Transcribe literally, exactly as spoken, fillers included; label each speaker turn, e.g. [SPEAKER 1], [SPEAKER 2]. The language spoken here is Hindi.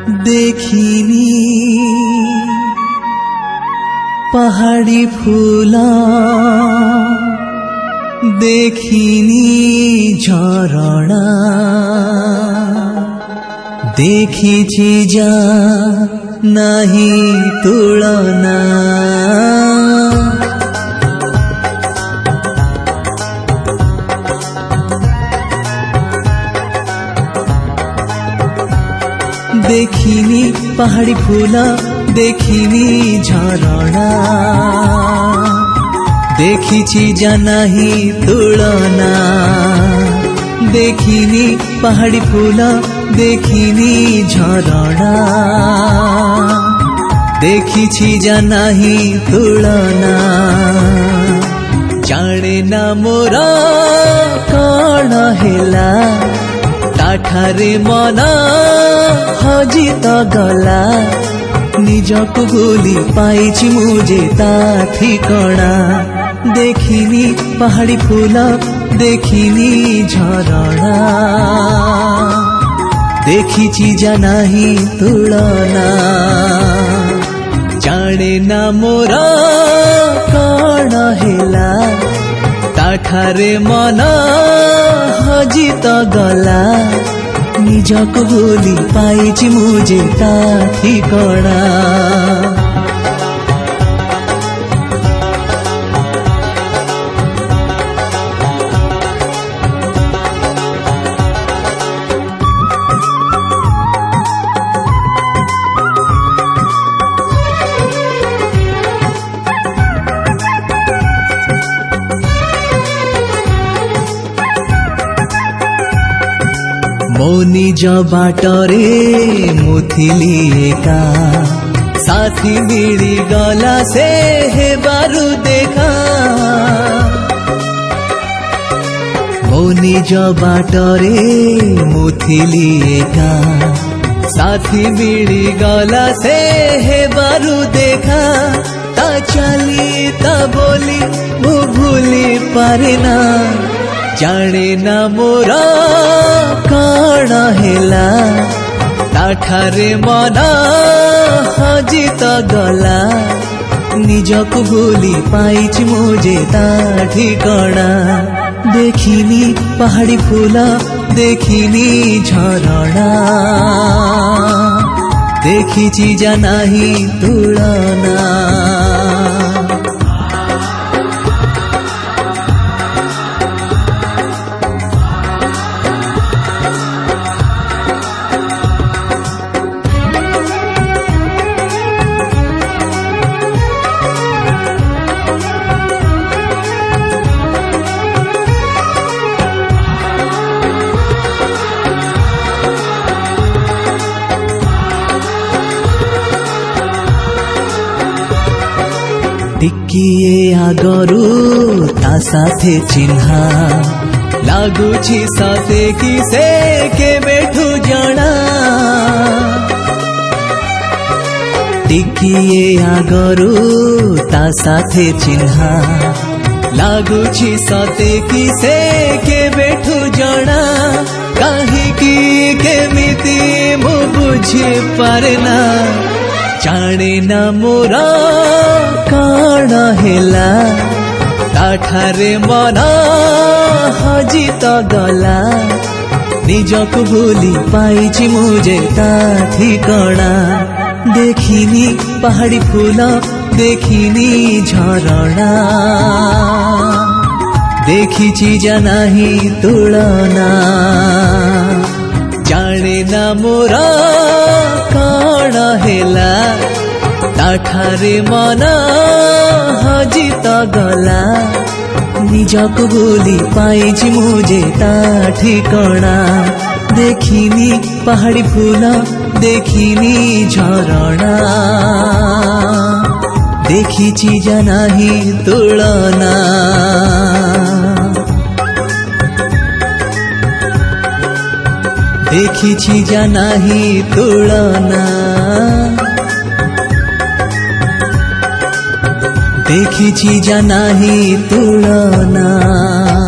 [SPEAKER 1] देखिनी पहाड़ी फूला देखिनी झरणा देखिछि जा नाही तुलना देखिनी पहाड़ी फूला देखिनी झरणा देखिछि जा नाही तुलना देखिनी पहाड़ी फूला देखिनी झरणा देखिछि जा नाही तुलना जाने ना मोरा कण हेला ताठारे मना हजी तो गला निजको भूली पाइछि मुझे ता ठिकाना देखिनी पहाड़ी फूला देखिनी झरणा देखिछि जा नाही तुलना जाने ना मोरा कण हेला ताठारे मना हजी तो गला निजको भूली पाइछि मुझे ता ठिकाना मो निज बाटरे मुथिली एका साथी मिली गला से हे बारू देखा मो निज बाटरे मुथिली एका साथी मिली गला से हे बारू देखा ता चली ता बोली मु भूली पारे ना जाने ना मोरा कण हेला ताठारे मना हजी तो गला निजको भूली पाइछि मुझे ता ठिकाना देखिनी पहाड़ी फूला देखिनी झरणा देखिछि जा नाही तुलना टिकिए आगरू ता साथे चिन्हा लागुछि साथे किसे के बैठू जाना टिकिए आगरू ता साथे चिन्हा लागुछि साथे किसे के बैठू जाना कहीं की केमिति मु बुझी पारेना जाने ना मोरा कण हेला ताठारे मना हजी तो गला निजको भूली पाइछि मुझे ता ठिकाना देखिनी पहाड़ी फूला देखिनी झरणा देखिछि जा नाही तुलना जाने ना मोरा कण हेला ताठारे मना हजी तो गला निजको भूली पाइछि मुझे ता ठिकाना देखिनी पहाड़ी फूला देखिनी झरणा देखिछि जा नाही तुलना देखिछि जा नाही तुलना देखिछि जा नाही तुलना।